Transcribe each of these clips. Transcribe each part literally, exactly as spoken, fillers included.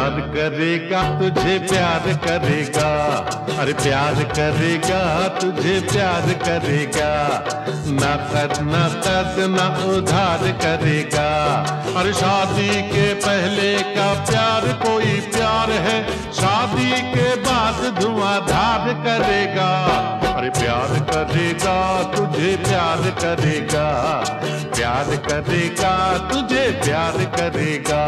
प्यार करेगा तुझे प्यार करेगा, अरे प्यार करेगा तुझे प्यार करेगा, ना कद ना कद ना उधार करेगा। अरे शादी के पहले का प्यार कोई प्यार है, शादी के बाद धुआंधार करेगा। अरे प्यार करेगा तुझे प्यार करेगा, प्यार करेगा तुझे प्यार करेगा।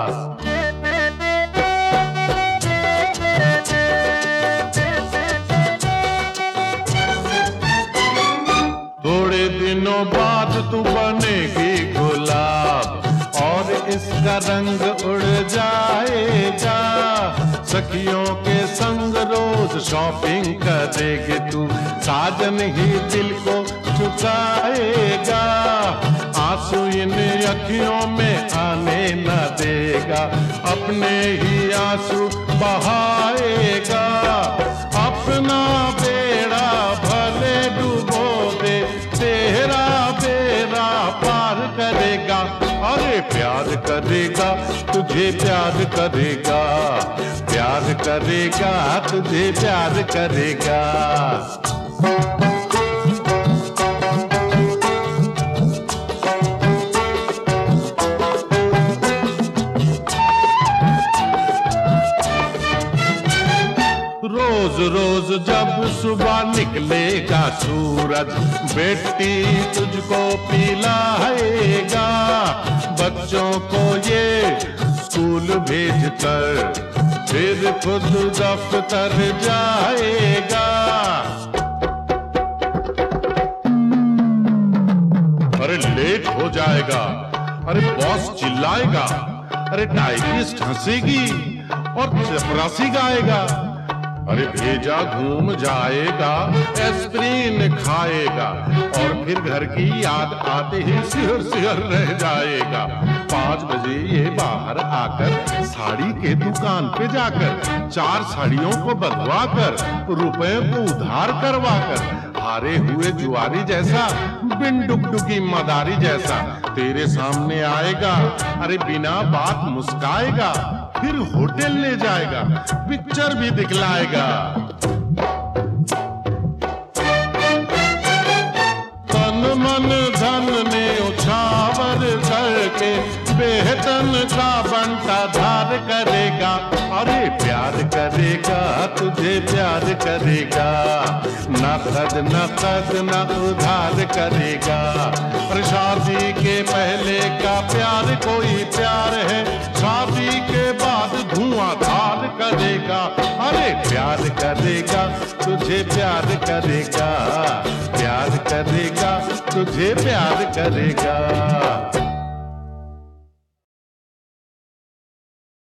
थोड़े दिनों बाद तू बनेगी गुलाब और इसका रंग उड़ जाएगा। सखियों के संग रोज शॉपिंग करेगी तू, साजन ही दिल को चुकाएगा। आंसू इन अखियों में आने न देगा, अपने ही आंसू बहाएगा। अपना बेड़ा भले डुबो दे, तेरा बेड़ा पार करेगा। अरे प्यार करेगा तुझे प्यार करेगा, प्यार करेगा तुझे प्यार करेगा। रोज रोज जब सुबह निकलेगा सूरज, बेटी तुझको पिलाएगा। बच्चों को ये स्कूल भेजकर फिर खुद दफ्तर जाएगा। अरे लेट हो जाएगा, अरे बॉस चिल्लाएगा, अरे टाइपिस्ट हंसेगी और चपरासी गाएगा। अरे भेजा घूम जाएगा, एस्प्रिन खाएगा और फिर घर की याद आते ही सिहर सिहर रह जाएगा। पाँच बजे ये बाहर आकर साड़ी के दुकान पे जाकर चार साड़ियों को बदलवा कर रुपए को उधार करवा कर हारे हुए जुआरी जैसा, बिन डुगडुगी मदारी जैसा तेरे सामने आएगा। अरे बिना बात मुस्काएगा, फिर होटल ले जाएगा, पिक्चर भी दिखलाएगा। तन मन धन में उछावर करके बेहतन का बंटा धार करेगा। अरे प्यार करेगा तुझे प्यार करेगा, ना कद ना कद ना उधार करेगा। और शादी के पहले का प्यार कोई प्यार है, शादी के बाद धुआंधार करेगा। अरे प्यार करेगा तुझे प्यार करेगा, प्यार करेगा तुझे प्यार करेगा।